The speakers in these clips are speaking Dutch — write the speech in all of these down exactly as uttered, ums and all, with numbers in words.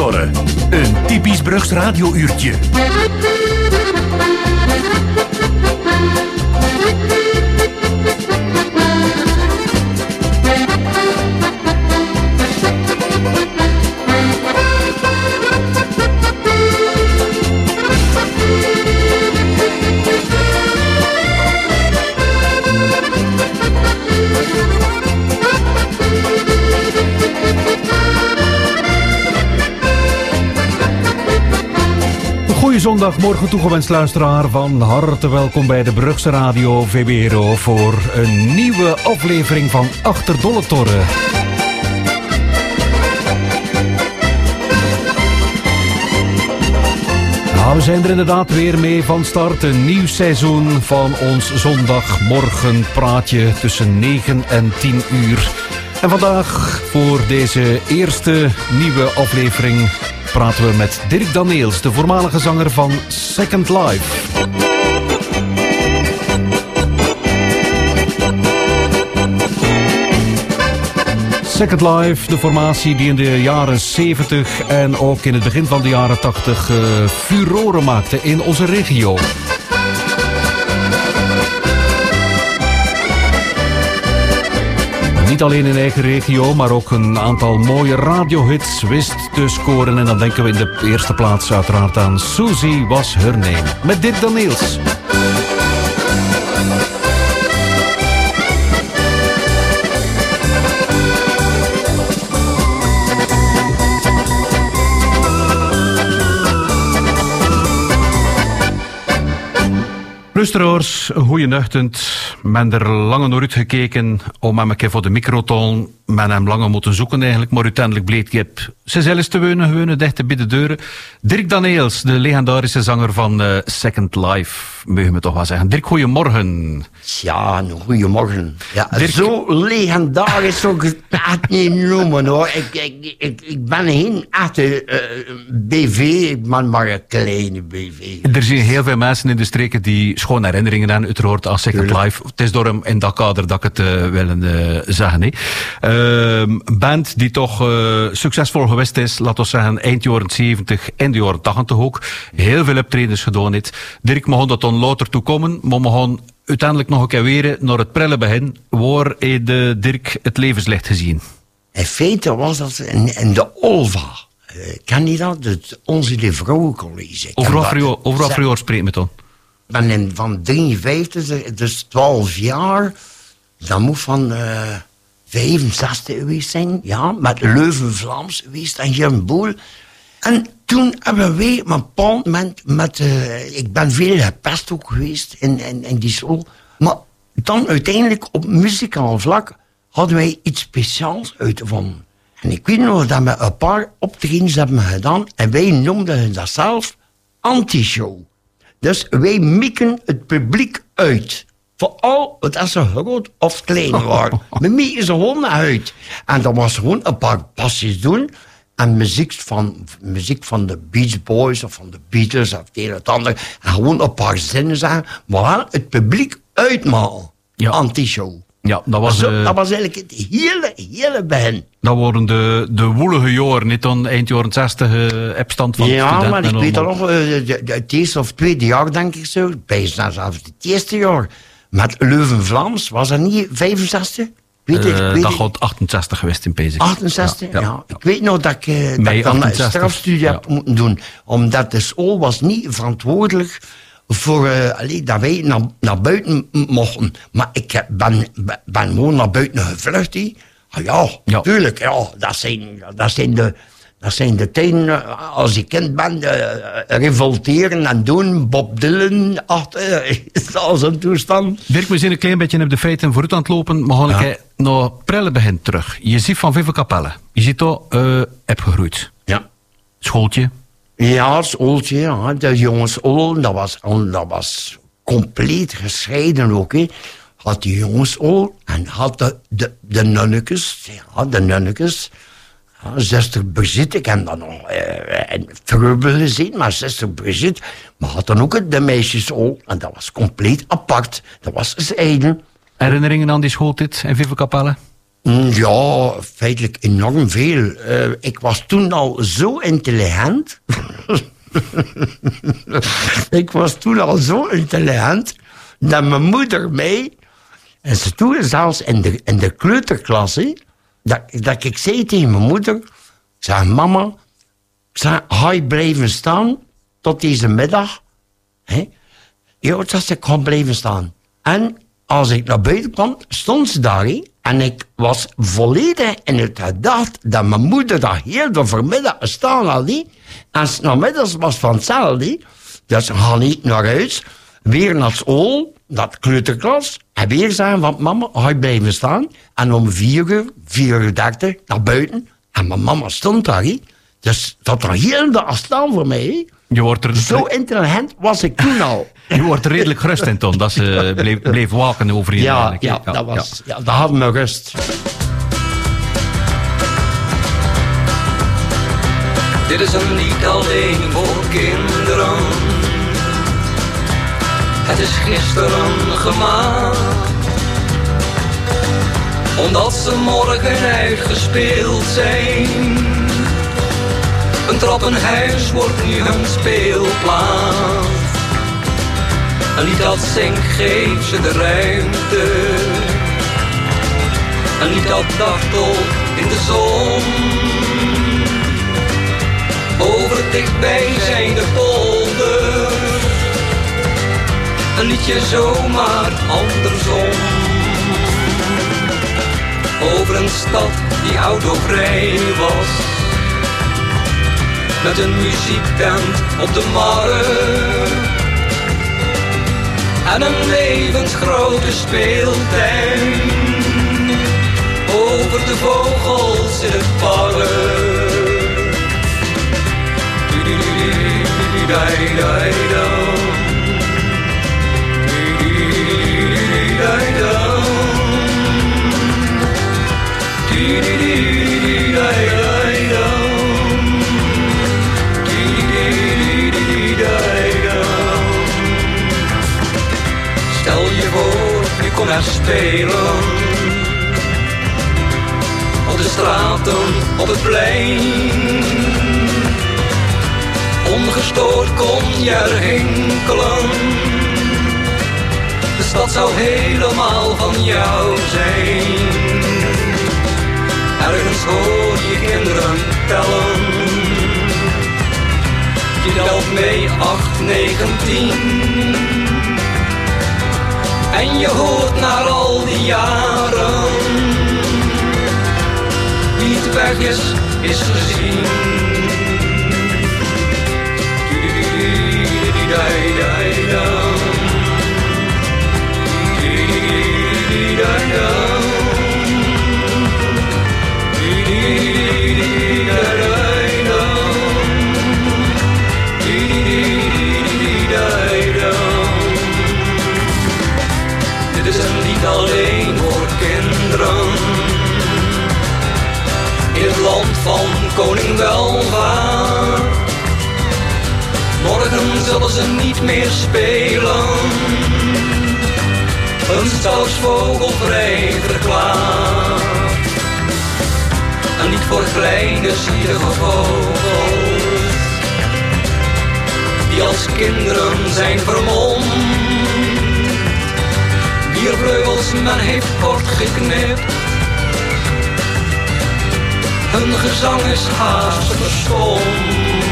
Dolletorre. Een typisch Brugs radiouurtje. Goeie zondagmorgen toegewenst luisteraar, van harte welkom bij de Brugse Radio V B R O voor een nieuwe aflevering van Achter Dolletorre. Nou, we zijn er inderdaad weer mee van start. Een nieuw seizoen van ons zondagmorgen praatje tussen negen en tien uur. En vandaag voor deze eerste nieuwe aflevering praten we met Dirk Daneels, de voormalige zanger van Second Life. Second Life, de formatie die in de jaren zeventig en ook in het begin van de jaren tachtig uh, furoren maakte in onze regio. Niet alleen in eigen regio, maar ook een aantal mooie radiohits wist te scoren. En dan denken we in de eerste plaats uiteraard aan Susie Was Her Name. Met Dirk Daneels. Luisteraars, een goeie ochtend. Men er lange naar uitgekeken om hem een keer voor de microtoon. Men hem langer moeten zoeken eigenlijk, maar uiteindelijk bleek ik ze zelfs te wonen, gewoon dicht bij de deuren. Dirk Daneels, de legendarische zanger van uh, Second Life, mogen we toch wel zeggen. Dirk, goeiemorgen. Ja, een goeiemorgen. Ja, Dirk... Zo legendarisch zou ik het niet noemen hoor. Ik, ik, ik, ik ben geen echte uh, B V, ik ben maar een kleine B V. Er zijn heel veel mensen in de streken die schoon herinneringen aan uiteraard aan Second Tuurlijk. Life. Het is door hem in dat kader dat ik het uh, wil uh, zeggen. Hè. Uh, een band die toch uh, succesvol geweest is, laten we zeggen eind jaren zeventig en de jaren tachtig ook. Heel veel optredens gedaan heeft. Dirk, we gaan dat dan later toe komen, maar we gaan uiteindelijk nog een keer weer naar het prille begin. Waar heeft de Dirk het levenslicht gezien? In feite was dat in, in de Olva. Uh, ken je dat? Het Onze de Vrouwencollege. Over wat voor jaar spreekt me dan? Ik ben in, van drieënvijftig, dus twaalf jaar. Dat moet van uh, vijfenzestig geweest zijn. Ja, met Leuven-Vlaams geweest en Jan Boel. En toen hebben wij op een bepaald moment met... Uh, ik ben veel gepest ook geweest in, in, in die school. Maar dan uiteindelijk op muzikaal vlak hadden wij iets speciaals uitgevonden. En ik weet nog dat we een paar optredens hebben gedaan. En wij noemden dat zelf anti-show. Dus wij mikken het publiek uit. Vooral als ze groot of klein waren. We mikken ze gewoon uit. En dat was gewoon een paar pasjes doen. En muziek van, muziek van de Beach Boys of van de Beatles of het een of het ander. En gewoon een paar zinnen zeggen. Maar het publiek uitmalen. Ja. Anti-show. Ja, dat was, Zo, uh, dat was eigenlijk het hele, hele begin. Dat waren de, de woelige jaren, niet dan eind jaren zestig uh, opstand van ja, studenten. Maar ik weet dat nog, uh, de, de, het eerste of tweede jaar denk ik zo. Bij zelfs het eerste jaar. Met Leuven-Vlaams, was dat niet vijfenzestig? Weet ik, uh, weet dat ik. gaat achtenzestig geweest in P Z. achtenzestig, ja. Ja, ja. ja. Ik weet nog dat ik, uh, dat ik dan een strafstudie ja. heb moeten doen. Omdat de school was niet verantwoordelijk voor uh, allee, dat wij naar, naar buiten mochten. Maar ik heb, ben, ben gewoon naar buiten gevlucht. He. Ah, ja, ja, tuurlijk. Ja, dat, zijn, dat, zijn de, dat zijn de tijden, als ik kind ben, uh, revolteren en doen. Bob Dylan, achter, is al zo'n toestand. Dirk, we zijn een klein beetje op de feiten vooruit aan het lopen. Maar gaan ja. ik naar prille begin terug. Je ziet van Vive Capelle. Je ziet daar uh, heb gegroeid. Ja. Schooltje. Ja, schooltje, ja. De jongensool, dat was, dat was compleet gescheiden ook. He. Had de jongensool en had de, de, de nunnekes, ja, de nunnekes. Ja, zuster Brigitte, ik heb dat nog uh, Trubbel gezien, maar zuster Brigitte. Maar had dan ook de meisjessool en dat was compleet apart. Dat was scheiden. Herinneringen aan die schooltijd in Vive Capelle? Ja, feitelijk enorm veel. Uh, ik was toen al zo intelligent. ik was toen al zo intelligent dat mijn moeder mij... En ze toen zelfs in de, in de kleuterklas, hè, dat, dat ik zei tegen mijn moeder... Ik zei, mama, ik zei, ga je blijven staan tot deze middag? Hè? Ja, dat zei, ik ga blijven staan. En als ik naar buiten kwam, stond ze daar, hè, en ik was volledig in het gedacht dat mijn moeder dat heel de vanmiddag staan had. Hè. En 's namiddags was van hetzelfde. Dus ze gaan niet naar huis, weer naar school, dat kleuterklas, en weer zeggen van mama, ga je blijven staan? En om vier uur, vier uur dertig, naar buiten. En mijn mama stond daar. Hè. Dus dat was heel de staan voor mij. Hè. Je wordt er... Zo intelligent was ik toen al. Je wordt er redelijk gerust in, Ton, dat ze bleef, bleef waken over je. Ja, ja, ja, dat was, ja. ja, dat had me rust. Dit is een lied alleen voor kinderen. Het is gisteren gemaakt, omdat ze morgen uitgespeeld zijn. Een trappenhuis wordt nu hun speelplaats. Een lied dat zingt geeft ze de ruimte. Een lied dat dartelt in de zon. Over dichtbij zijn de polders. Een liedje zomaar andersom. Over een stad die autovrij was. Met een muziektent op de markt. En een levensgrote speeltuin. Over de vogels in het park. Stel je voor, je kon er spelen. Op de straten, op het plein. Ongestoord kon je er hinkelen. De stad zou helemaal van jou zijn. Ergens hoor je kinderen tellen. Je telt mee acht, negen, tien. En je hoort naar al die jaren. Wie niet weg is, is gezien. Dit is een lied alleen voor kinderen. In het land van koning Welvaart. Morgen zullen ze niet meer spelen. Een stadsvogel vrij verklaard. En niet voor kleine zielige vogels. Die als kinderen zijn vermomd. Wier vleugels men heeft kort geknipt. Hun gezang is haast verstomd.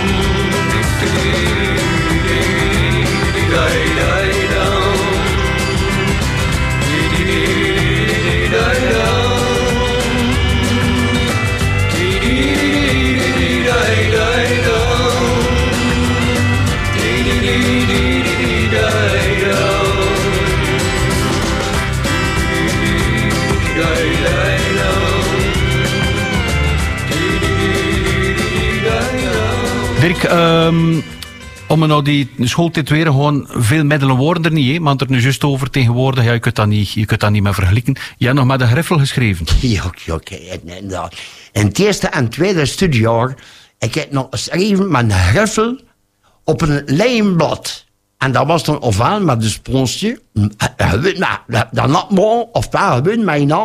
Dirk, um, om me nou die schooltijd weer gewoon veel middelen worden er niet, hè? Maar er nu juist over tegenwoordig, ja, je kunt dat niet, je kunt dat niet meer vergelijken. Jij hebt nog met een griffel geschreven. Ja, oké, inderdaad. In het eerste en tweede studiejaar, ik heb nog geschreven met een griffel op een lijnblad. En dat was dan ofwel met een sponsje, dan had man, ofwel gewoon mijn naam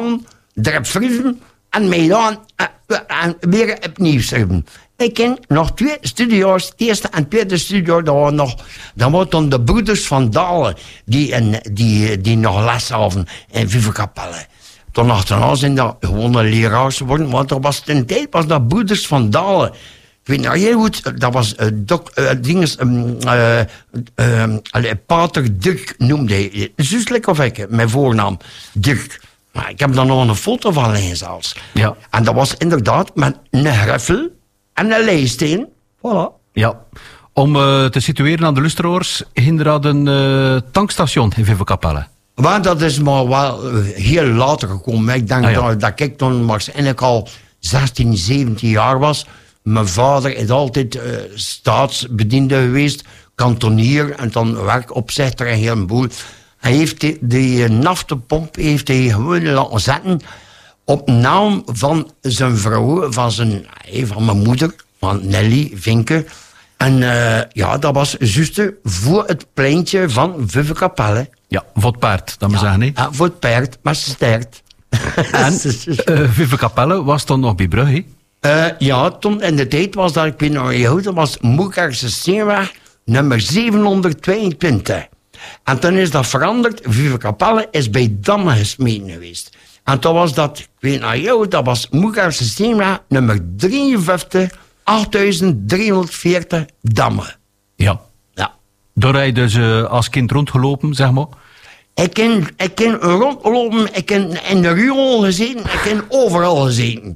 erop schrijven en mij dan uh, uh, weer opnieuw schrijven. Ik ken nog twee studio's, het eerste en tweede studio, dat waren nog, dat waren dan de broeders van Dalen, die, en, die, die nog les hadden in Vivekapelle. Toen achterna zijn dat gewoon een leraars geworden, want dat was ten tijd was dat broeders van Dalen. Ik weet nog heel goed, dat was uh, dok, uh, dinges, um, uh, uh, allee, pater Dirk noemde hij. Zuselijk of ik, mijn voornaam, Dirk. Maar ik heb daar nog een foto van liggen zelfs. Ja. En dat was inderdaad met een greffel en een leisteen. Voilà. Ja. Om uh, te situeren aan de luisteraars, hinderad een uh, tankstation in Vivekapelle. Maar dat is maar wel uh, heel later gekomen. Ik denk ah, ja. dat, dat ik toen waarschijnlijk al zestien, zeventien jaar was. Mijn vader is altijd uh, staatsbediende geweest, kantonier en dan werkopzichter en heel een boel. Hij heeft die, die naftepomp heeft hij gewoon laten zetten op naam van zijn vrouw, van, zijn, van mijn moeder, van Nelly Vinke. En uh, ja, dat was juist voor het pleintje van Vivekapelle. Ja, voor het paard, dat we ja, zeggen. Hè? Ja, voor het paard, maar ze sterkt. En uh, Vivekapelle was dan nog bij Brugge? Uh, ja, toen in de tijd was dat, ik weet nog heel goed, dat was Moekerse Steenweg nummer zevenhonderdtweeëntwintig. En toen is dat veranderd. Vivekapelle is bij Damme gesmeten geweest. En toen was dat, ik weet nog heel goed, dat was Moekerse Steenweg nummer drieënvijftig, achtduizend driehonderdveertig Damme. Ja. Ja. Daar heb je dus uh, als kind rondgelopen, zeg maar? Ik ken, ik ken rondlopen, ik ken in de riool gezeten, ik ken overal gezeten.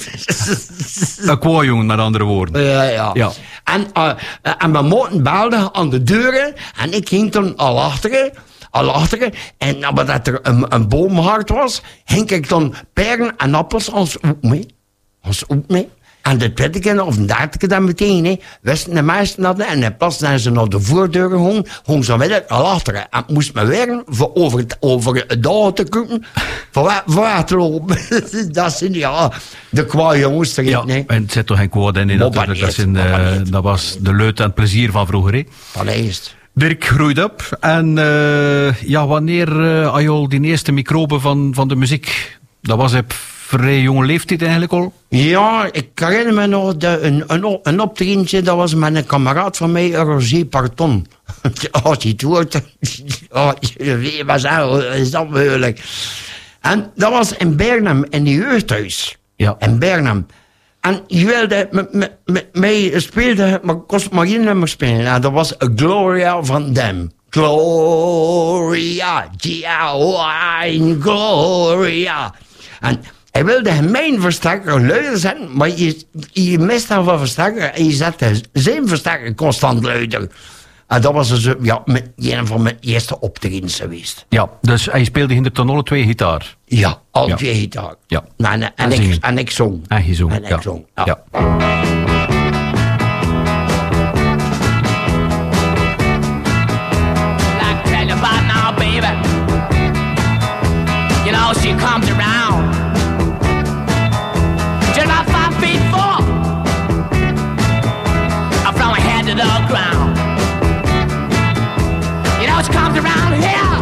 Een kwajongen, met andere woorden. Ja, ja. ja. En, uh, en mijn moten belden aan de deuren en ik ging toen al achteren, al achteren. En nadat er een, een boomhard was, ging ik dan peren en appels als ook mee. Als ook mee. En de tweede keer of de derde keer dan meteen, hè, wisten de meesten dat. En in plaats dat ze naar de voordeur gingen, gingen ze weer al achteren. En moest me weer voor over het, over het dagen te kunnen, voor, voor te lopen. Dat zijn ja, de kwa jongens erin. Ja, hè. en het zit toch geen kwaad in, hè, natuurlijk. Dat, zijn, uh, dat was de leut en het plezier van vroeger. Hè. Van eerst. Dirk groeit op. En uh, ja, wanneer uh, had je al die eerste microben van, van de muziek? Dat was op vrij jonge leeftijd eigenlijk al? Ja, ik herinner me nog de, een, een, een optredentje, dat was met een kameraad van mij, Roger Parton. Als je het hoort, oh, je weet wat zeggen, is dat moeilijk. En dat was in Bernham, in de jeugdhuis. Ja. In Bernham. En je wilde met, met, met mij speelde, maar kost maar één nummer spelen. En dat was Gloria van Dem. Gloria, Gia, Gloria. En hij wilde mijn versterker luider zetten, maar je, je mist dan van versterker en je zette zijn versterker constant luider. En dat was dus ja, met, een van mijn eerste optredens geweest. Ja, dus hij speelde in de ton alle twee gitaar. Ja, al Ja. twee gitaar. Ja. En, en, En ik, zingen. en ik zong. En je zong. En ik ja. zong, ja. Ja. Like tell you about now, baby. You know she comes around. Just about five feet four. Up from her head to the ground. You know she comes around here.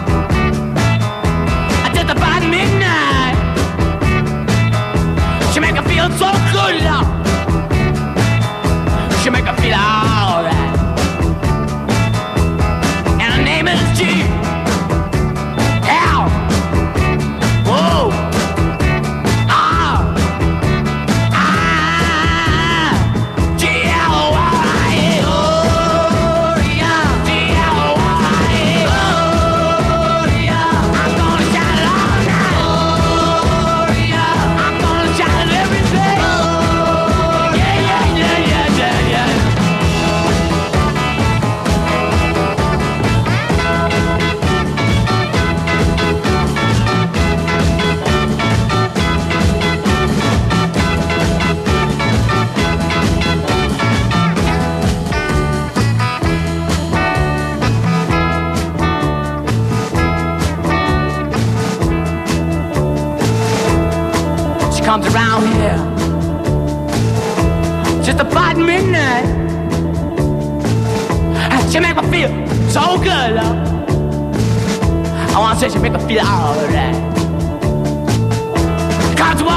At just about midnight. She make her feel so good, love. She make her feel alright. And her name is G. L. Whoa. Ah. Ah. G L Y. Gloria. G L Y. Gloria. I'm gonna shout it all night. Gloria. I'm gonna shout it every day. Yeah, yeah, yeah, yeah, yeah, yeah. She comes around here just about midnight. She make me feel so good, love. I wanna say she make me feel alright.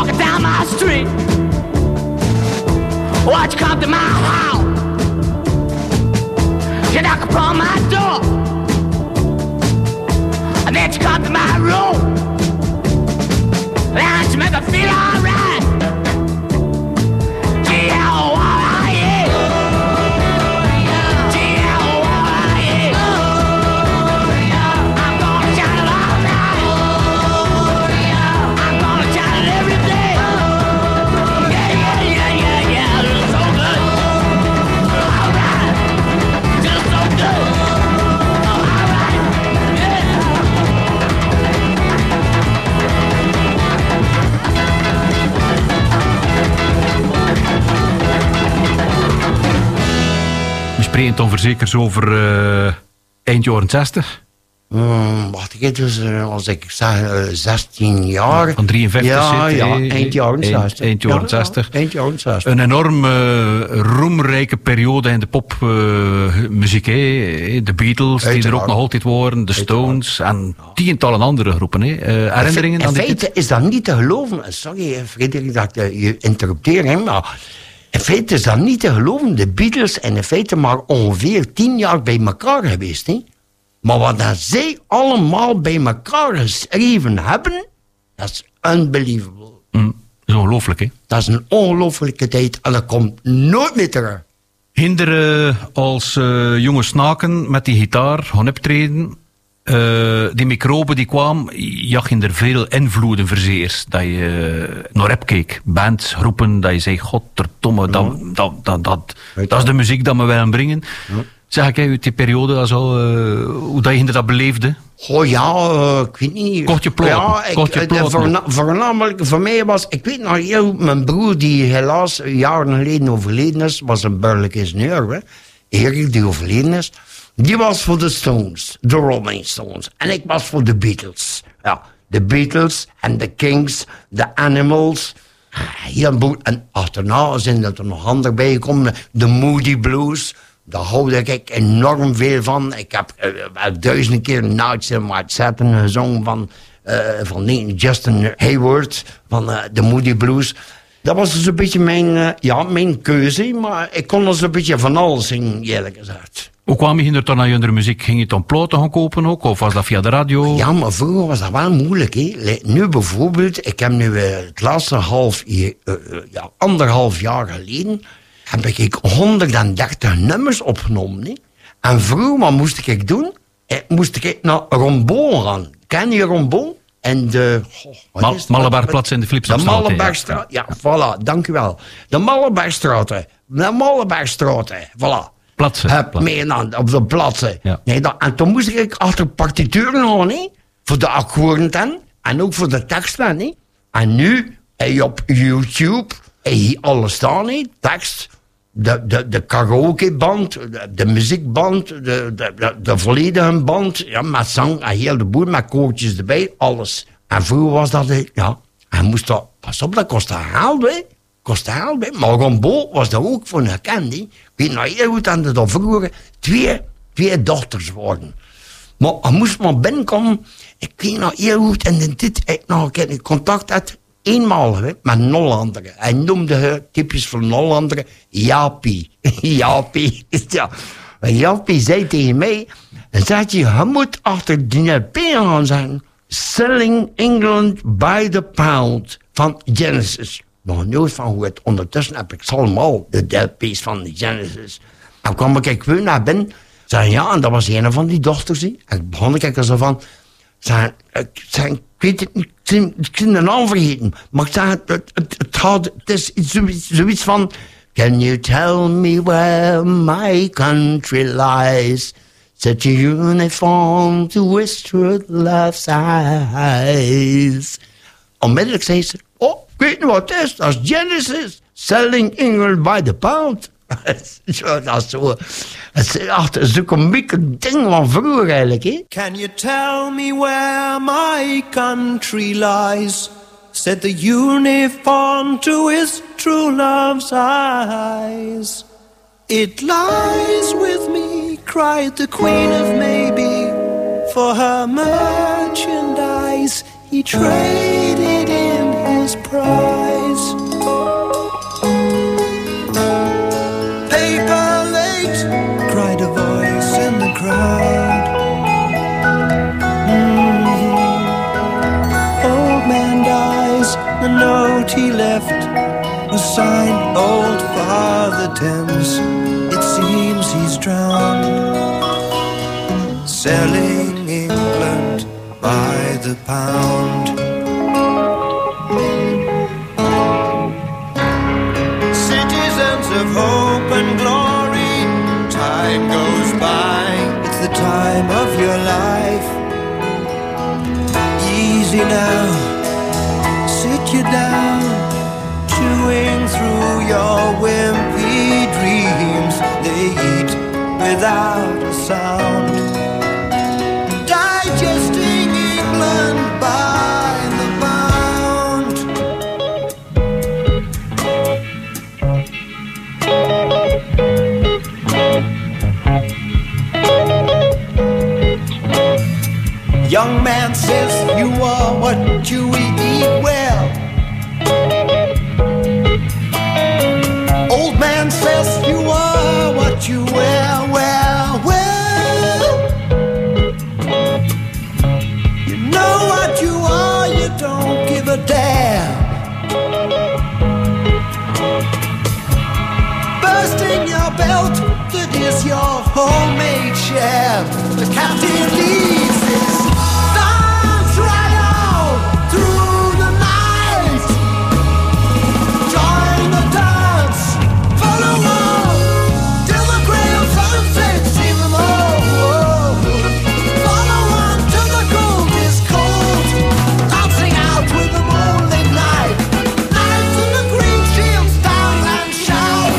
walking down my street. Watch you come to my house. You knock upon my door. And then you come to my room. And you make me feel alright. G L Y E. G L Y E. I'm gonna shout it all night. I'm gonna shout it every day. Yeah, yeah, yeah, yeah, yeah. It's so good. Alright. Just so good. Alright. Yeah. We spreken dan verzekerd over uh, eind jaren zestig. Hmm, wacht ik dus, uh, als ik zeg uh, zestien jaar. Van drieënvijftig ja, zit, ja, eh, eind jaren eind- zestig. eind jaren Ja, zestig. ja, eind jaren zestig. Een enorm uh, roemrijke periode in de popmuziek. Uh, de Beatles, die er Uiteraard. ook nog altijd waren. De Stones en tientallen andere groepen. hè. Uh, herinneringen in aan dit? feite is dat niet te geloven. Sorry, Frederik, dat ik uh, je interrupteer, hè, maar in feite is dat niet te geloven. De Beatles zijn in feite maar ongeveer tien jaar bij elkaar geweest. Hè. Maar wat dat zij allemaal bij elkaar geschreven hebben, dat is unbelievable. Mm, dat is ongelooflijk, hè? Dat is een ongelooflijke tijd en dat komt nooit meer terug. Hinderen als uh, jonge snaken met die gitaar gaan optreden. Uh, die microben die kwamen, je ging er veel invloeden verzeers. Dat je uh, naar rap keek. Bands, groepen, dat je zei, godverdomme, dat, dat, dat, dat, dat is de muziek dat we willen brengen. Ja. Zeg ik uit die periode, also, uh, hoe dat je dat beleefde? Oh ja, uh, ik weet niet. Kortje ploten, Ja, ik, kortje uh, ploten. voorna- voornamelijk voor mij was, ik weet nog heel goed, mijn broer die helaas jaren geleden overleden is, was een burgerlijk ingenieur, hè. Erik die overleden is, die was voor de Stones, de Rolling Stones. En ik was voor de Beatles. Ja, de Beatles en de Kings, de Animals. Heel boel. En achterna zijn er nog anderen bijgekomen, de Moody Blues. Daar houd ik enorm veel van. Ik heb uh, duizenden keer Nights in White Satin gezongen van, uh, van Justin Hayward, van uh, de Moody Blues. Dat was dus een beetje mijn, uh, ja, mijn keuze, maar ik kon dus een beetje van alles zingen, eerlijk gezegd. Hoe kwam je er dan naar je muziek? Ging je dan platen gaan kopen ook? Of was dat via de radio? Ja, maar vroeger was dat wel moeilijk. Hè. Nu bijvoorbeeld, ik heb nu uh, het laatste half, uh, uh, ja, anderhalf jaar geleden, heb ik honderddertig nummers opgenomen. Hè. En vroeger, wat moest ik doen? Ik moest ik naar Rombon gaan. Ken je Rombon? En de... Oh, wat Mal- is het? Mallebergplatz en de De Flipsopstraat. Mallebergstraat, ja, voilà, dank u wel. De Mallebergstraat, de Mallebergstraat, voilà. Platsen, Heb platsen. meer dan op de plaatsen. Ja. Nee, dan, en toen moest ik achter partituren gaan, hè, voor de akkoorden dan, en ook voor de teksten. Hè. En nu, heb je op YouTube, heb je alles staan, hè, tekst, de, de, de karaokeband, de, de muziekband, de, de, de, de volledige band, ja, met zang en heel de boel, met koortjes erbij, alles. En vroeger was dat, hè, ja, en moest dat, pas op, dat kostte geld, hè. Kostte geld, hè. Maar Rombo was daar ook voor gekend, hè. Ik weet nog heel goed dat er dan vroeger twee, twee dochters worden. Maar hij moest maar binnenkomen, ik weet nog heel goed, en in dit, ik nog een keer contact had, eenmaal hè, met een Hollander. Hij noemde haar typisch van een Hollander Jaapie. Jaapie, ja. En Jaapie zei tegen mij, en zei je, je moet achter die L P gaan zijn. Selling England by the Pound van Genesis. Nog nooit van hoe het ondertussen heb ik allemaal de L P's van de Genesis. En kwam ik weer naar binnen, zei ja, en dat was een van die dochters. Hè. En ik begon ik er zo van, zei, ik, zei, ik weet het niet, ik ben de naam vergeten. Maar ik zei, het, het, het, het, had, het is zoiets, zoiets van, can you tell me where my country lies? Set your uniform to westward love's eyes. Onmiddellijk zei ze, oh, ik weet niet wat het is, dat is Genesis. Selling England by the pound. Zo, dat is zo. Het is echt zo'n komieke ding van vroeger eigenlijk, hè. Can you tell me where my country lies? Said the uniform to his true love's eyes. It lies with me, cried the Queen of Maybe. For her merchandise he traded in his pride. The note he left was signed Old Father Thames. It seems he's drowned, selling England by the pound. Citizens of hope and glory, time goes by. It's the time of your life. Easy now, sit you down, chewing through your wimpy dreams. They eat without a sound, digesting England by the pound. Young man says you are what you eat well. Old man says you are what you wear. Well, well, you know what you are, you don't give a damn. Bursting your belt, that is your homemade sham. The captain leaves this dance right out through the night. Join the dance, follow on till the grey of sunset, see them all. Follow on till the gold is cold, dancing out with the moonlit night. Knights in the green shields down and shout.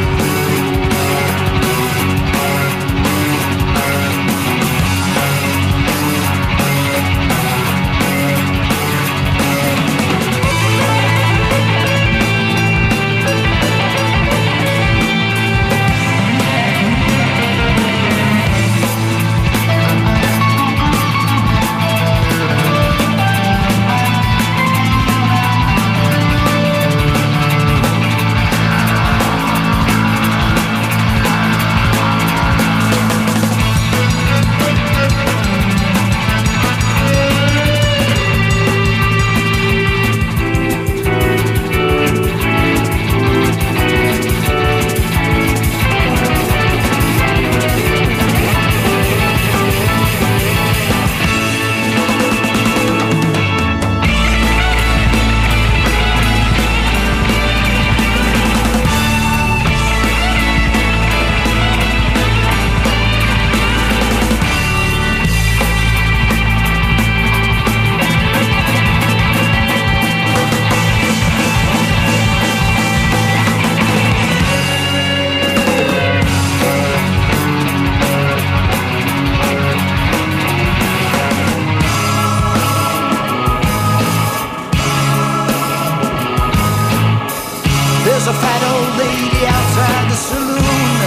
There's a fat old lady outside the saloon,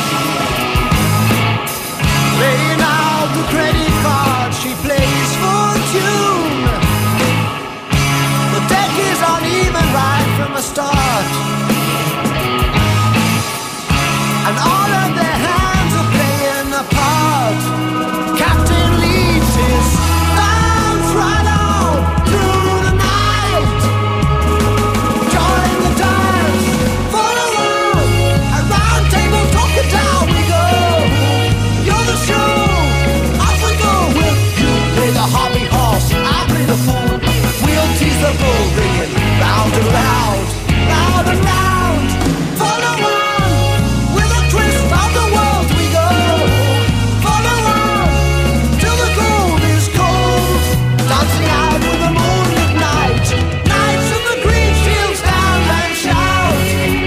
laying out the credit card. She plays for tune. The deck is uneven right from the start, and all of their hands are playing a part. Captain leads his dance right out through the night. Join the dance, follow on, a round table talking down we go. You're the show, off we go with you. Play the hobby horse, I play the fool. We'll tease the bull, ringing round and round, round and round. Follow on, with a twist of the world we go. Follow on, till the gold is cold, dancing out with the moonlit night. Knights in the green fields down and shout.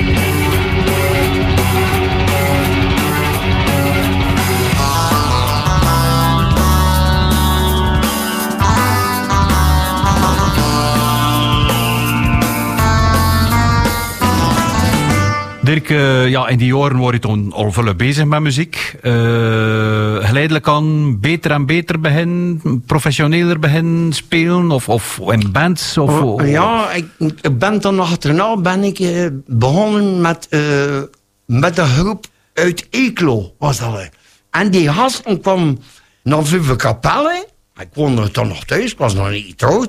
Dirk, uh, ja, in die jaren word je toen al veel bezig met muziek. Uh, geleidelijk aan beter en beter beginnen, professioneler beginnen spelen of, of in bands? Of, Oh, ja, ik, ik ben dan nog achterna ben ik uh, begonnen met, uh, met een groep uit Eeklo, was dat. hè. En die gasten kwam naar Vijve Kapelle. Ik woonde er toen nog thuis, ik was nog niet getrouwd.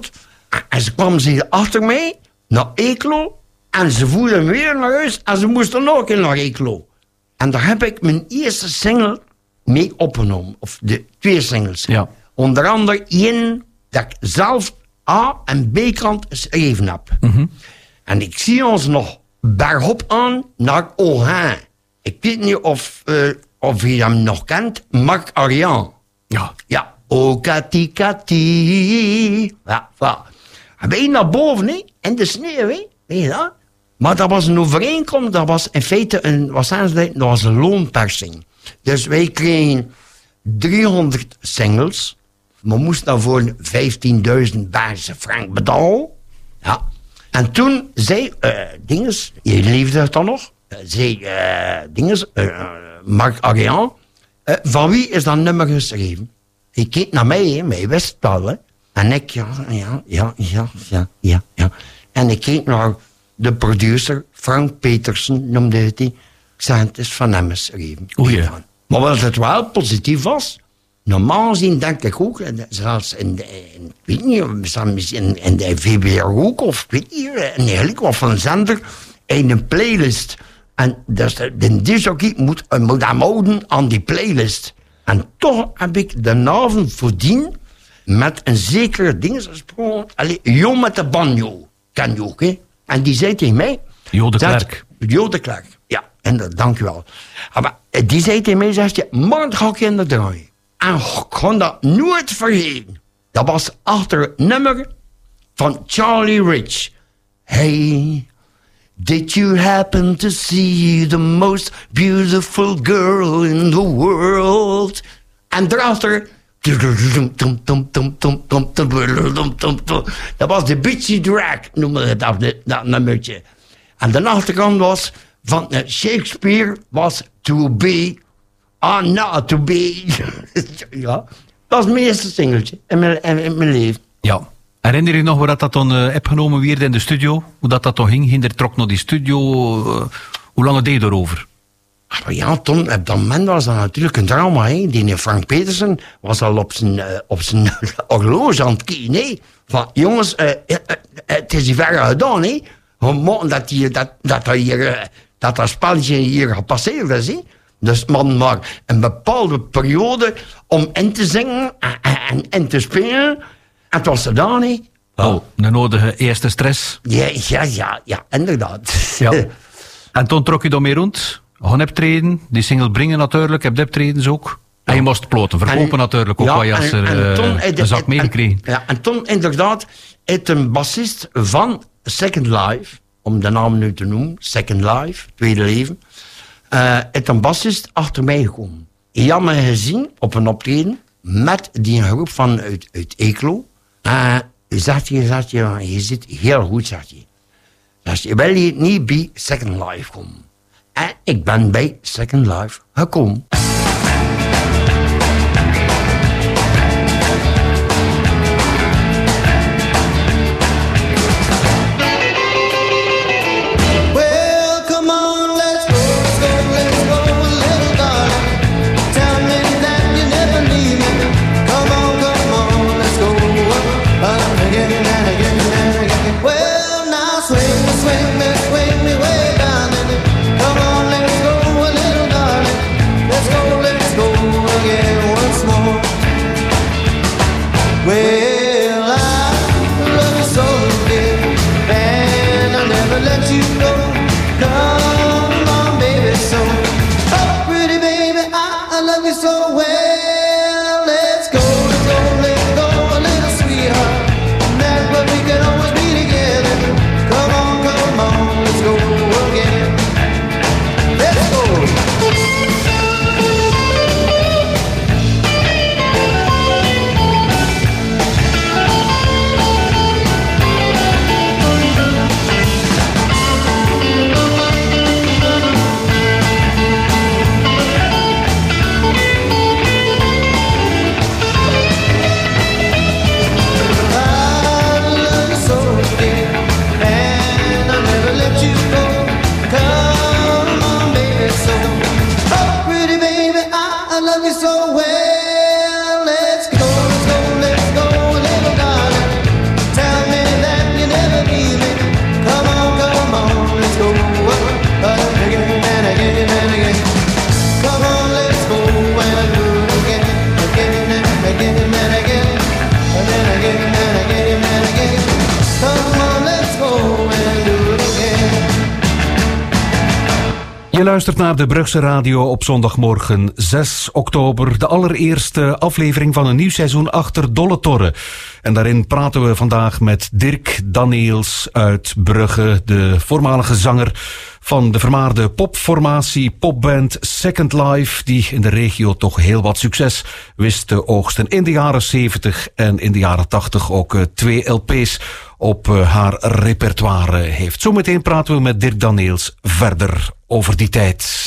En ze kwamen ze achter mij, naar Eeklo. En ze voerden me weer naar huis. En ze moesten nog een keer naar Eeklo. En daar heb ik mijn eerste single mee opgenomen. Of de twee singles. Ja. Onder andere één dat ik zelf A- en B-kant geschreven heb. Mm-hmm. En ik zie ons nog bergop aan naar Ohain. Ik weet niet of, uh, of je hem nog kent. Marc Arian. Ja. Ja. Oh, Kati, Kati. Ja, voilà. En wij naar boven, hè, in de sneeuw, hè. Weet je dat? Maar dat was een overeenkomst, dat was in feite een, wat zijn ze, dat was een loonpersing. Dus wij kregen driehonderd singles. We moesten daarvoor vijftienduizend Belgische frank betalen. Ja. En toen zei, uh, dinges, je leefde dat dan nog? Uh, zei, uh, dinges, uh, Marc Arian, uh, van wie is dat nummer geschreven? Hij keek naar mij, hè, mij wist het wel, hè. En ik, ja, ja, ja, ja, ja, ja, ja. En ik keek naar de producer, Frank Petersen, noemde het die. Ik zei, het is van hem geschreven. Oei, ja. Maar wat het wel positief was, normaal gezien denk ik ook, zelfs in de, in, ik weet niet, in, in de V B R ook, of ik weet niet, en eigenlijk of een zender, in een playlist. En dus de, de disjockey moet, moet hem houden aan die playlist. En toch heb ik de avond voordien met een zekere ding gesproken. Allee, Jo met de banjo, ken je ook, hè? En die zei tegen mij... Jo de dat- Klerk. Jo de Klerk, ja, en dat, dank u wel. Maar die zei tegen mij, zegt je, morgen ga ik in de draai. En ik kon dat nooit vergeten. Dat was achter het nummer van Charlie Rich. Hey, did you happen to see the most beautiful girl in the world? En daarachter... Dat was de Bitchy Drag, noemde het dat, dat nummertje. En de achterkant was van uh, Shakespeare was to be, or not to be. Ja, dat was het meeste singeltje in mijn, in, in mijn leven. Ja. Herinner je nog waar dat, dat dan uh, opgenomen werd in de studio? Hoe dat, dat toch ging? Ging er trok naar die studio? Uh, hoe lang deed je erover? Ah, maar ja, toen, op dat moment was dat natuurlijk een drama. Hè. Die Frank Petersen was al op zijn, uh, op zijn horloge aan het kijken. Hè. Van, jongens, uh, uh, uh, het is hier ver gedaan. Hè. We moeten dat, hier, dat, dat, dat, hier, uh, dat dat spelletje hier gepasseerd is. Hè. Dus man maar een bepaalde periode om in te zingen en, en, en te spelen. En het was gedaan. Hè. Oh, de nodige eerste stress. Ja, ja, ja, ja, inderdaad. Ja. En toen trok je dan mee rond. Gewoon optreden, die single brengen natuurlijk, heb je optredens ook. En je moest ploten, verkopen En- natuurlijk ook, ja, wat je als en- er en toen uh, heb je- een zak en- meegekregen. Ja, en toen inderdaad heeft een bassist van Second Life, om de naam nu te noemen, Second Life, Tweede Leven, uh, heeft een bassist achter mij gekomen. Je had me gezien op een optreden met die groep van uit, uit Eeklo. Uh, zegt hij, zegt hij, je zit heel goed, zegt hij. Zegt hij, wil je niet bij Second Life komen? En ik ben bij Second Life gekomen. Well, come on, let's go, let's go, let's go, little darling. Tell me that you never leave me. Come on, come on, let's go, uh, again and again and again. Well, now swing me, swing me, swing me way down in it. Come on, let's go, little darling. Let's go Je luistert naar de Brugse Radio op zondagmorgen zes oktober. De allereerste aflevering van een nieuw seizoen achter Dolle Torre. En daarin praten we vandaag met Dirk Daniels uit Brugge, de voormalige zanger van de vermaarde popformatie, popband Second Life, die in de regio toch heel wat succes wist te oogsten in de jaren zeventig en in de jaren tachtig ook uh, twee L P's op uh, haar repertoire heeft. Zometeen praten we met Dirk Daniels verder over die tijd.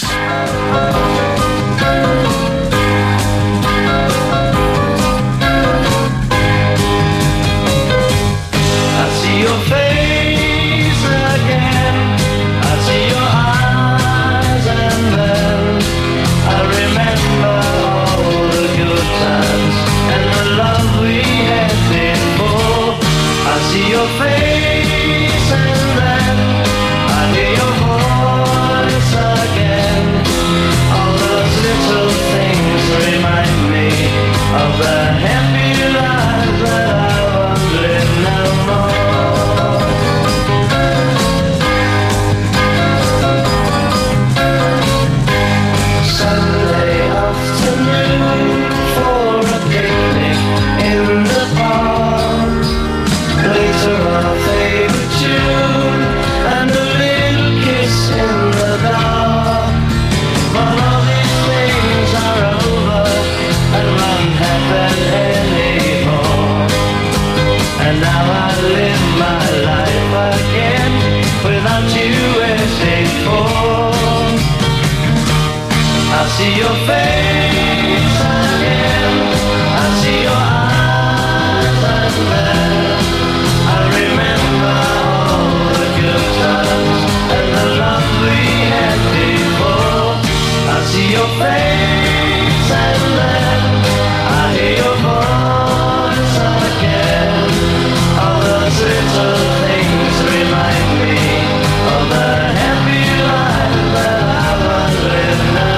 See your face again, I see your eyes and then I remember all the good times and the love we had before. I see your face and then I hear your voice again. All those little things remind me of the happy life that I was living now.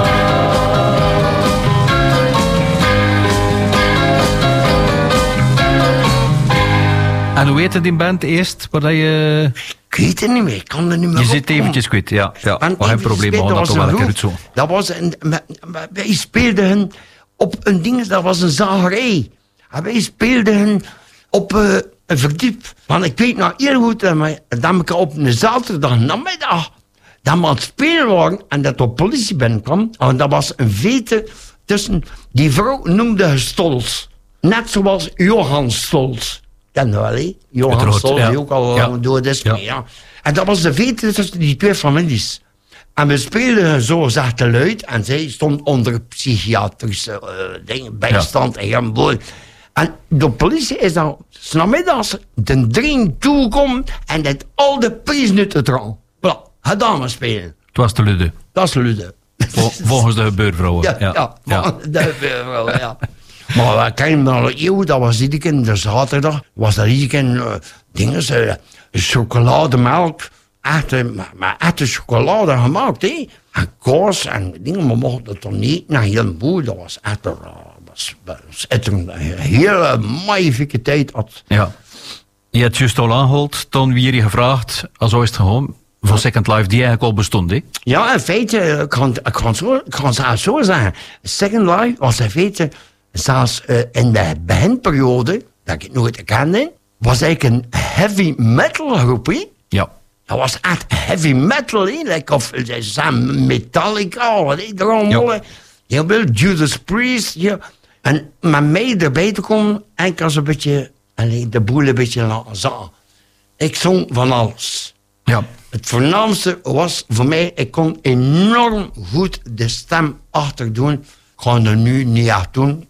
En hoe heet het in band eerst? Waar je... Ik weet het niet meer, ik kan er niet meer Je op zit eventjes kwijt, ja. ja. En Maar geen probleem, we gaan dat toch wel een keer uit zo. Dat was een, wij speelden op een ding, dat was een zagerij. En wij speelden op uh, een verdiep. Want ik weet nog heel goed dat ik op een zaterdag namiddag dat we aan het spelen waren en dat de politie binnenkwam. En dat was een vete tussen... Die vrouw noemde Stolz. Net zoals Johan Stolz. Ken je wel, hè? Johan Stolz, ja. Die ook al ja. dood is. Ja. Ja. En dat was de vete tussen die twee families. En we speelden zo zachte luid en zij stond onder psychiatrische uh, dingen, bijstand ja. en jamboel. En de politie is dan 's namiddags de dring toegekomen en dat al de priesnutten trouw. Voilà, het dames spelen. Het was de Lude. Dat is Lude. Vol, volgens de buurvrouwen. Ja, ja. ja, ja. volgens de buurvrouwen, ja. Maar we kennen nog eeuw, dat was iedere keer, de zaterdag, was dat iedere keer uh, dingen, uh, chocolademelk, echte, maar, maar echte chocolade gemaakt, hè. En kaas en dingen, we mochten dat toch niet naar heel boel, dat was echt, uh, was, was echt een hele magnifieke tijd. Had. Ja. Je hebt juist al aangehaald, toen weer je gevraagd, als zo is het gewoon, voor Second Life, die eigenlijk al bestond, hè? Ja, in feite, ik kan, ik kan, zo, ik kan het zo zeggen, Second Life was in feite... Zelfs uh, in de beginperiode, dat ik het nooit kende, was eigenlijk een heavy metal groep. He? Ja. Dat was echt heavy metal. He? Like of uh, Metallica, wat heet er allemaal. Ja. Heel veel Judas Priest. Ja. En met mij erbij te komen, en ik was een beetje, allee, de boel een beetje laten zagen. Ik zong van alles. Ja. Het voornaamste was voor mij, ik kon enorm goed de stem achterdoen. Ik ga er nu niet aan doen.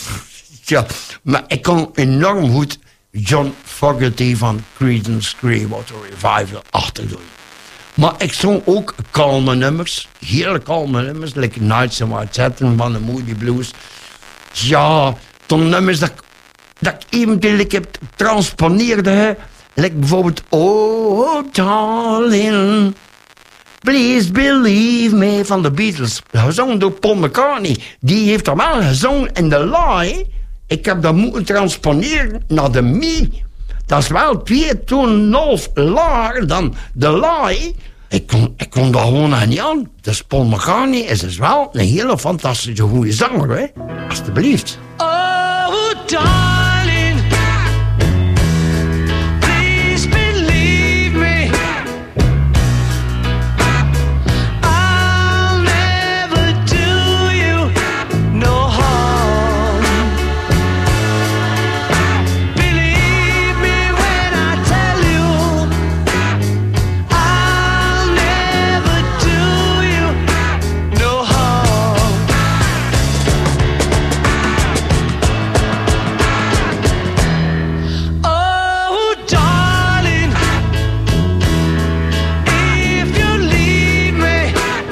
Ja, maar ik kon enorm goed John Fogerty van Creedence Clearwater Revival achterdoen. Maar ik zong ook kalme nummers. Hele kalme nummers. Like Nights in White Satin van de Moody Blues. Ja, toen nummers dat, dat ik eventueel heb transponeerde. Hè. Like bijvoorbeeld Oh, darling... Please Believe Me van de Beatles. Gezongen door Paul McCartney. Die heeft er wel gezongen in de laai. Ik heb dat moeten transponeren naar de mi. Dat is wel twee tonen half lager dan de laai. ik kon, ik kon daar gewoon niet aan. Dus Paul McCartney is dus wel een hele fantastische goede zanger, hè. Alsjeblieft. Oh, darling, please believe me. I'll never do you no harm. Believe me when I tell you, I'll never do you no harm. Oh, darling, if you leave me,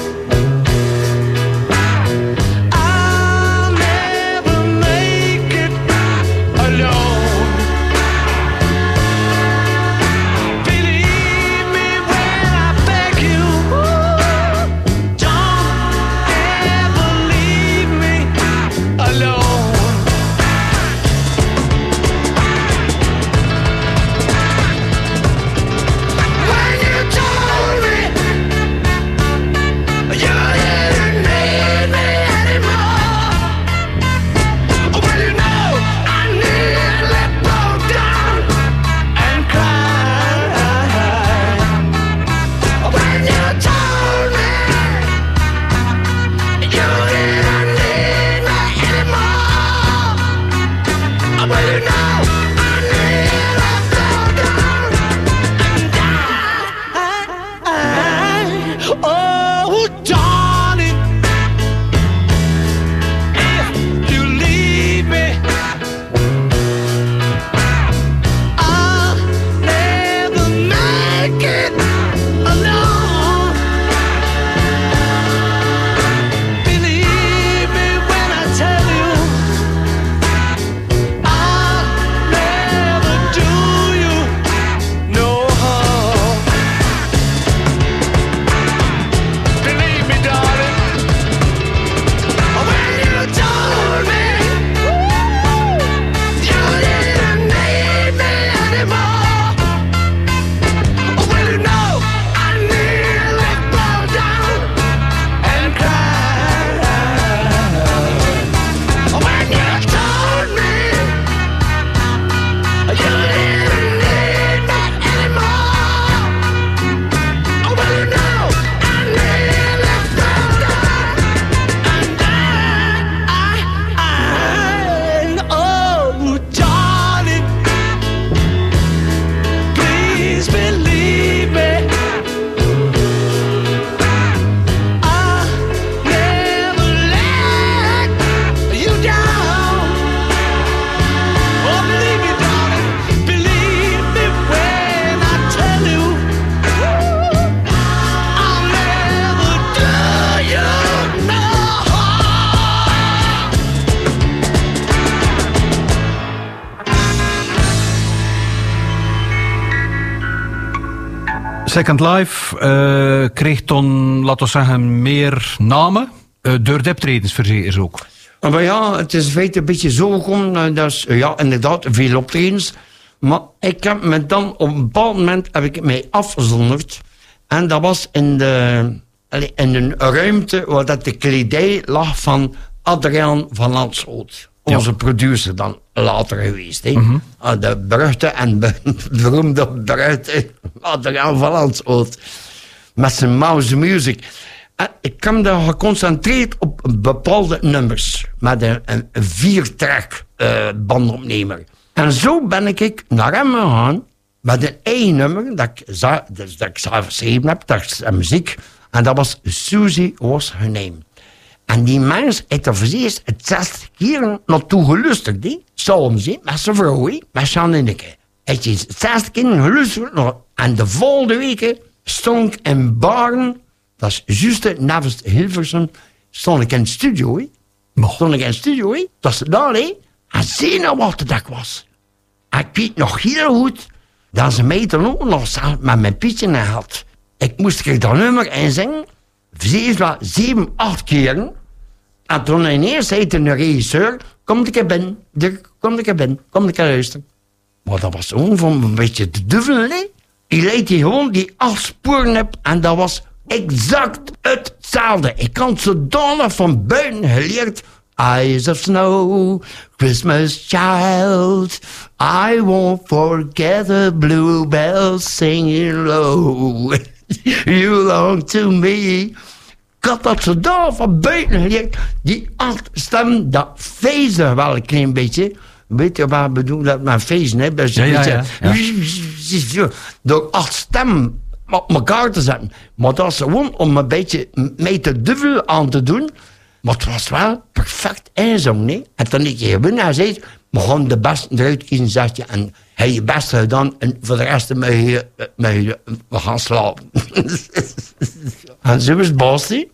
I'll never make it alone. Believe me when I beg you, don't ever leave me alone. When you told me you didn't need me anymore, well, you know I nearly broke down and cried. When you told me you didn't need me anymore, well, you know I nearly broke down and died. Oh, darling, if you leave me, I'll never make it alone. Believe me when I tell you, I'll never do you no harm. Believe me, darling, when you told me you didn't need me anymore, well, you know I nearly broke down and cried. When you told me you didn't need me anymore, well, you know I nearly broke down and died. Oh, darling, please believe me, I'll never let you down. Oh, believe me, darling, believe me when I tell you, I'll never do you no harm. Second Life eh, kreeg dan, laten we zeggen, meer namen. Eh, door de optredens verzekers ook. Maar ja, het is in feite een beetje zo gekomen. eh, Dat is, eh, ja, inderdaad, veel optredens. Maar ik heb me dan, op een bepaald moment, heb ik mij afgezonderd. En dat was in de, allee, in een ruimte waar dat de kledij lag van Adriaan van Landschoot. Onze producer dan later geweest. Hè. Ah, de beruchte en be- beroemde beruchte Adriaan van Landschoot. Met zijn mouse music. En ik heb me daar geconcentreerd op bepaalde nummers. Met een, een, een vier-track eh, bandopnemer. En zo ben ik naar hem gegaan. Met een één nummer dat ik, za- dus dat ik zelf geschreven heb. Dat is een muziek. En dat was Susie Was Her Name. En die mens heeft er voor het zestig keer naartoe geluisterd. He. Soms, he, met zijn vrouw, he, met Janneke. Hij is zestig keer geluisterd. Naar, en de volgende week stond ik in Baren, dat is juist naast Hilversum, stond ik in de studio. He. Stond ik in de studio, he. Dat is daar, he. En zie nou wat dat ik was. En ik weet nog heel goed dat ze mij dan ook nog zag met mijn pietje in had. Ik moest er dat nummer in zingen. Zeven, zeven, acht keren. En toen ineens zei de regisseur, kom ik er binnen, Dirk, kom ik er binnen, kom ik er luisteren. Maar dat was gewoon van een beetje te duvel, hè. hij leed hij gewoon die acht sporen heb en dat was exact hetzelfde. Ik had zodanig van buiten geleerd. Eyes of snow, Christmas child, I won't forget the bluebells singing low. You belong to me. Ik had dat zodanig van buiten geleerd. Die acht stemmen, dat feesten wel een klein beetje. Weet je wat ik bedoel? Dat mijn feesten, hè? Dus ja, ja, ja, ja. Door acht stemmen op elkaar te zetten. Maar dat is gewoon om een beetje mee te duvel aan te doen. Maar het was wel perfect inzong, nee? En toen ik gewonnen en zei, we gaan de beste eruit kiezen, zeg je. En hij je beste gedaan en voor de rest mag je, mag je, we gaan slapen. En zo is het, Basti.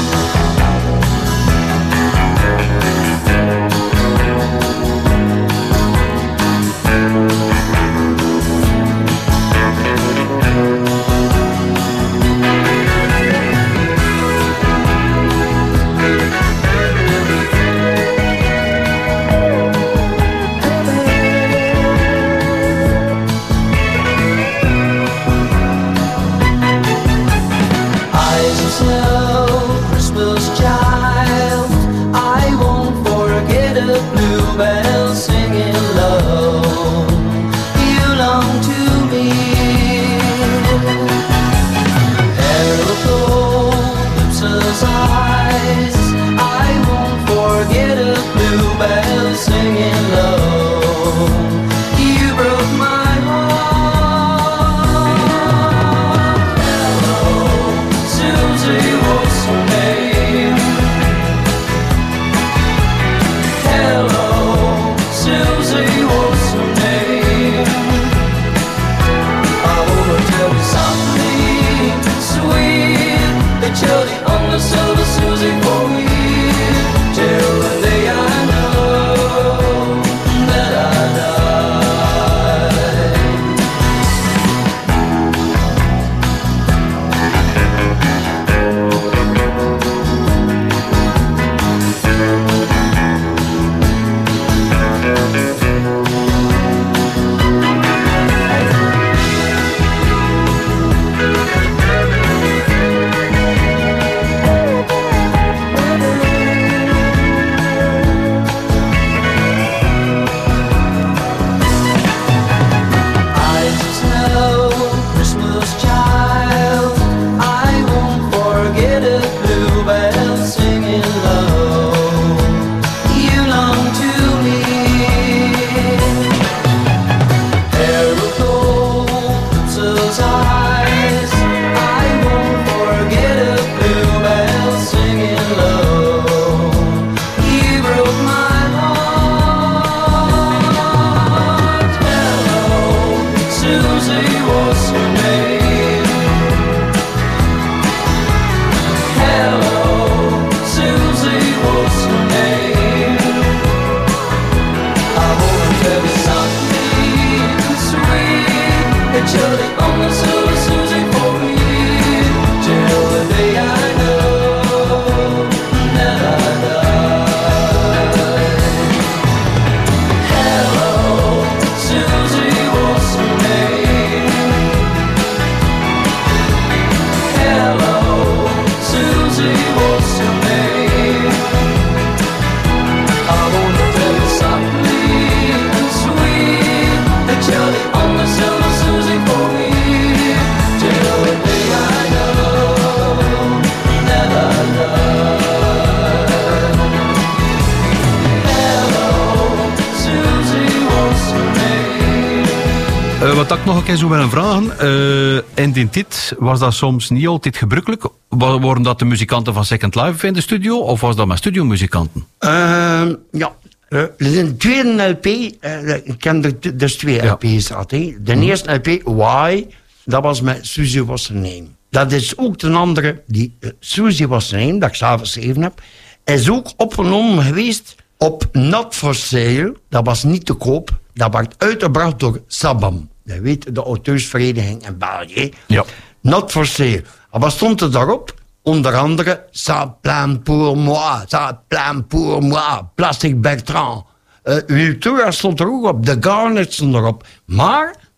Wat ik nog een keer zou willen vragen, uh, in die tijd was dat soms niet altijd gebruikelijk. Waren dat de muzikanten van Second Life in de studio of was dat met studiomuzikanten? Uh, ja, uh, de tweede L P, uh, ik ken er dus twee ja. L P's gehad. De hmm. eerste L P, Why, dat was met Susie Was Her Name. Dat is ook de andere, die uh, Susie Was Her Name, dat ik zelf geschreven heb, is ook opgenomen geweest op Not For Sale. Dat was niet te koop. Dat werd uitgebracht door Sabam. Je weet, de auteursvereniging in België. Ja. Not For Sale. En wat stond er daarop? Onder andere, Ça plaint pour moi, ça plaint pour moi, Plastic Bertrand. Uh, Wiltura stond er ook op, The Garnet stond erop. Maar,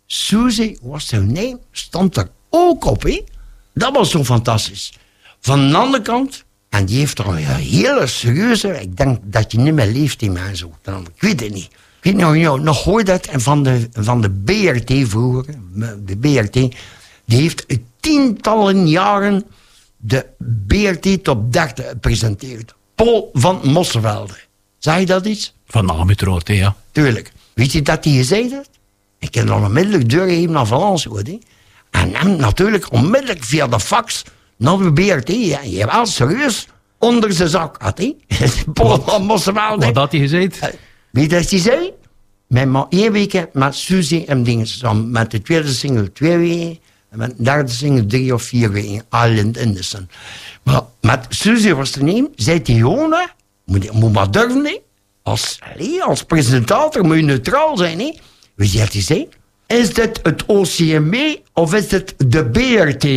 Susie was her name, stond er ook op, hè. Dat was zo fantastisch. Van de andere kant, en die heeft er een hele serieuze... Ik denk dat je niet meer leeft, die man zo. Dan, ik weet het niet. Ik weet nog, nou, nog hoor dat en van de, van de B R T vroeger. De B R T, die heeft tientallen jaren de B R T Top dertig gepresenteerd. Paul van Mosselvelde. Zeg je dat iets? Van naam uiteraard, hè, ja. Tuurlijk. Weet je dat hij gezegd heeft? Ik heb dan onmiddellijk doorgegeven naar Valence, hoor. Hè? En hem natuurlijk onmiddellijk via de fax naar de B R T. Ja, je wel serieus onder zijn zak had, hè? Paul van Mosselvelde. Wat had hij gezegd? Weet je wat hij zei? Met maar één week met Suzy en dingen. Dan met de tweede single twee weken. En met de derde single drie of vier weken. Island in the Sun. Maar met Suzy was te nemen. Zei hij gewoon, hè. Moet, je- moet maar durven, hè. Als, allee, als presentator moet je neutraal zijn, hè. Weet je wat hij zei? Is dit het O C M E of is dit de B R T?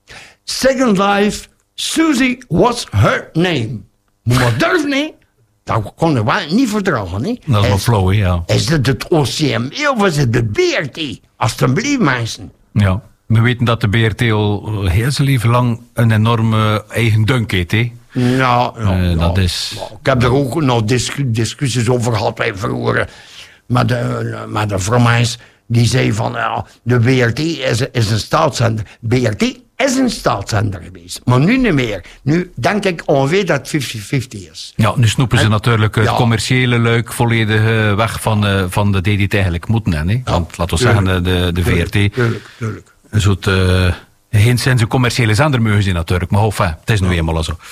Second Life, Suzy was her name. Moet maar durven, hè. Dat kon je wel niet vertrouwen, hè. Dat is wel Is- flow, hè, ja. Is het het O C M E of is het de B R T? Alsjeblieft, mensen. Ja. We weten dat de B R T al heel zijn leven lang een enorme eigen dunk heeft, hè. Nou, nou, Eh, nou, dat is- nou, ik heb er ook nog discu- discussies over gehad bij vroeger. Maar de, maar de Vromijns, die zei van, ja, de B R T is, is een staatszender. B R T is een staatszender geweest, maar nu niet meer. Nu denk ik ongeveer dat het vijftig vijftig is. Ja, nu snoepen ze En- natuurlijk het ja. commerciële luik volledig eh, weg van, eh, van de D die het eigenlijk moeten hebben, hè. Want laten we zeggen, de, de, de V R T... Tuurlijk, tuurlijk. Een soort, uh, geen sinds een commerciële zender mogen zijn natuurlijk, maar enfin, het is nu eenmaal zo.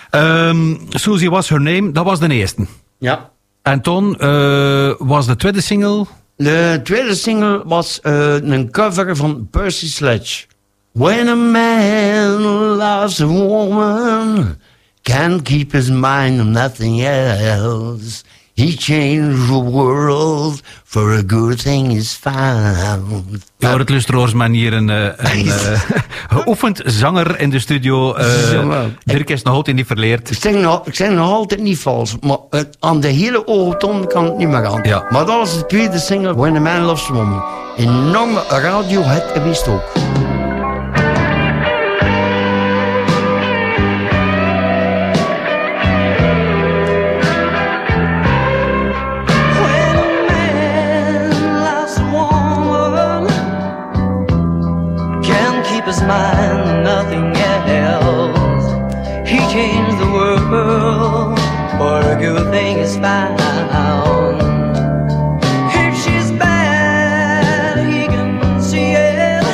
Um, Suzy was her name, dat was de eerste. Ja. En toen uh, was de tweede single... De tweede single was uh, een cover van Percy Sledge. When a man loves a woman, can't keep his mind on nothing else. He changed the world for a good thing is found. Ja, het luisteraars men hier een, uh, een uh, geoefend zanger in de studio. Uh, Dirk is nog altijd niet verleerd. Ik zeg nog, ik zeg nog altijd niet vals, maar uh, aan de hele oorton kan het niet meer aan. Ja. Maar dat was de tweede single, When a Man Loves a Woman. Enorme radiohit geweest ook. When a man loves a woman, can't keep his mind on nothing else. He changed the world for a good thing is found. If she's bad, he can see it.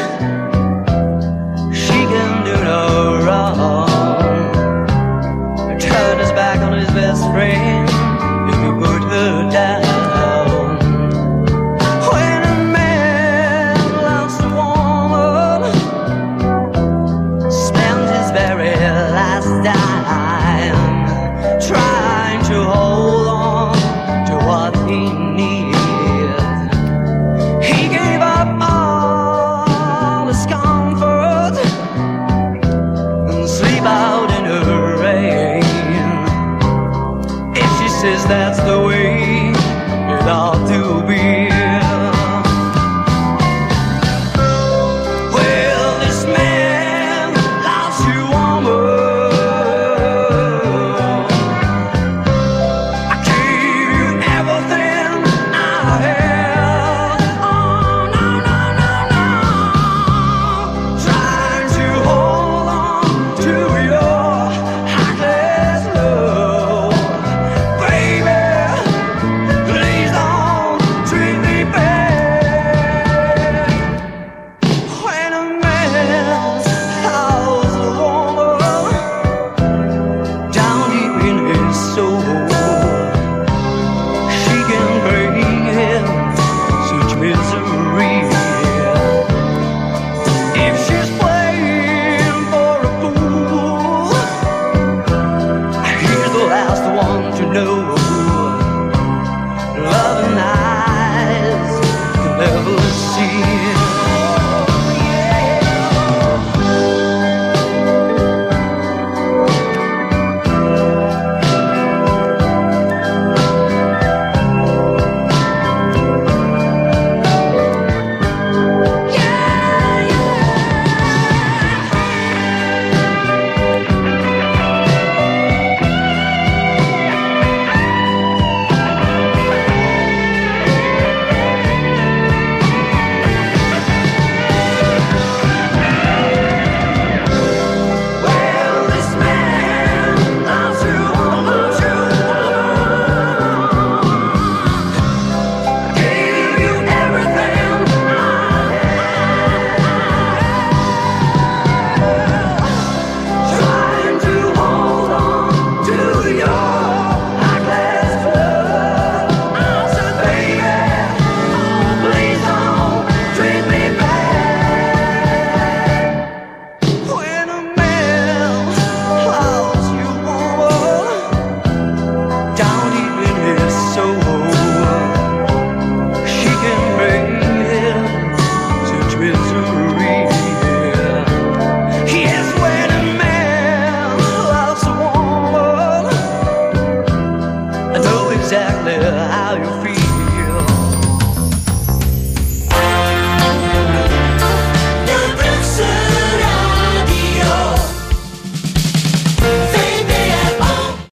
She can do no wrong. Turn his back on his best friend if he put her down. When a man loves a woman, spends his very last dime trying to hold on exactly how you feel.